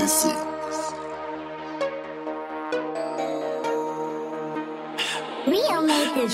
Fantasy. Rio made this.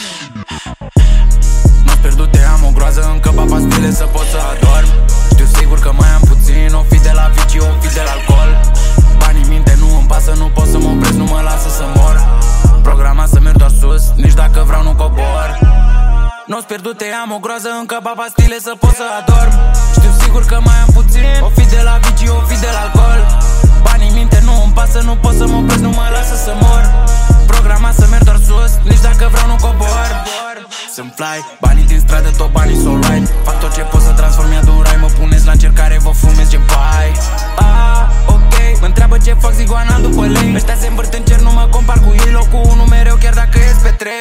M-am pierdut, te am o groază, încă ba pastile să pot să adorm. Știu sigur că mai am puțin, o fi de la vicii, o fi de la alcool. Banii minte, nu îmi pasă, nu pot să mă opresc, nu mă lasă să mor. Programa să merg doar sus, nici dacă vreau nu cobor. N-o-s pierdut, te am o groază, încă ba pastile să pot să adorm. Știu sigur că mai am puțin, o fi de la vicii, o fi de la alcool. Banii minte, nu îmi pasă, nu pot să mă opresc, nu mă lasă să mor. Programa să merg doar sus, nici dacă vreau nu cobor. Sunt fly, banii din stradă, tot banii so right. Fac tot ce pot să transform ea de-un rai. Mă puneți la încercare, vă fumez gen pai. Ok, mă întreabă ce fac zigoana după lei. Ăștia se învârt în cer, nu mă compar cu ei. Locul 1 mereu, chiar dacă ies pe 3.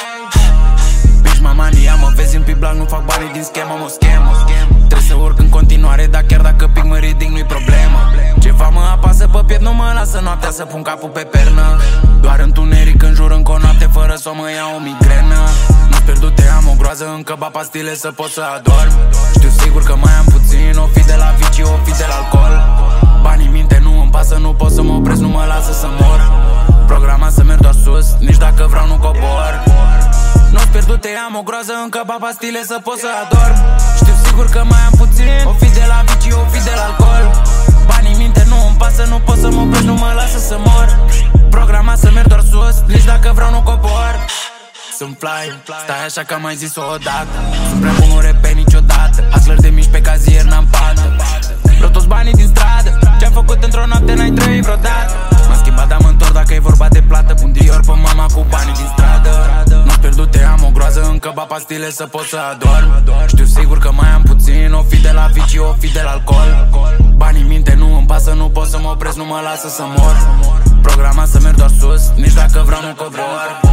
Bitch, mamania, mă vezi în piblac, nu fac banii din schemă, mă schemă. Trebuie să urc în continuare, dar chiar dacă pic mă ridic, nu-i problemă. Ceva mă apasă pe piept, nu mă lasă noaptea să pun capul pe pernă. Doar întuneric în jur, încă o noapte fără să mă ia o migrenă. Nu-s pierdut, te am o groază, încă ba pastile să pot să adorm. Știu sigur că mai am puțin, o fi de la vicii, o fi de la alcool. Banii minte, nu îmi pasă, nu pot să mă opresc, nu mă lasă să mor. Programa să merg doar sus, nici dacă vreau nu cobor. Nu-s pierdut, te am o groază, încă ba pastile să pot să adorm. Știu sigur că mai am puțin, o fi de la vicii, o fi de la alcool. Banii minte, nu îmi pasă, nu pot să mă opresc, nu mă lasă să mor. Programa să merg doar sus, nici dacă vreau nu cobor. Sunt fly, stai așa că am mai zis-o odată. Sunt prea bun, nu repet niciodată. Hustler de mici pe cazier, n-am pată. Vreau toți banii din stradă. Ce-am făcut într-o noapte n-ai trăit vreodată. M-am schimbat, dar mă întorc dacă e vorba de plată. Pun Dior pe mama cu banii din stradă. Nu-s pierdut, te am o groază, încă ba pastile să pot să adorm. Știu sigur că mai am puțin, o fi de la vicii, o fi de la alcool. Banii minte, nu îmi pasă, nu pot să mă opresc, nu mă lasă să mor. Programa să merg doar sus, nici dacă vreau nu cobor.